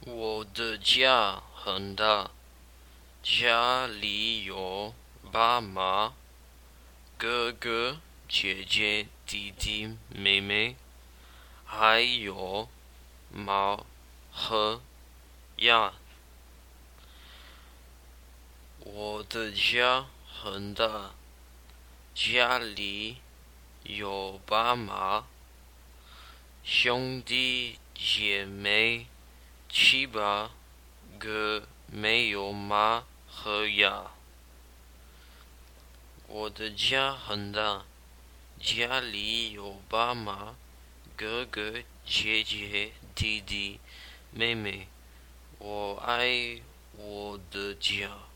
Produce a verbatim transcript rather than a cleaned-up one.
我的家很大，家里有爸妈、哥哥、姐姐、弟弟、妹妹，还有猫和鸭。我的家很大，家里有爸妈、兄弟姐妹七八个，没有马和鸭。我的家很大，家里有爸妈、哥哥、姐姐、弟弟、妹妹。我爱我的家。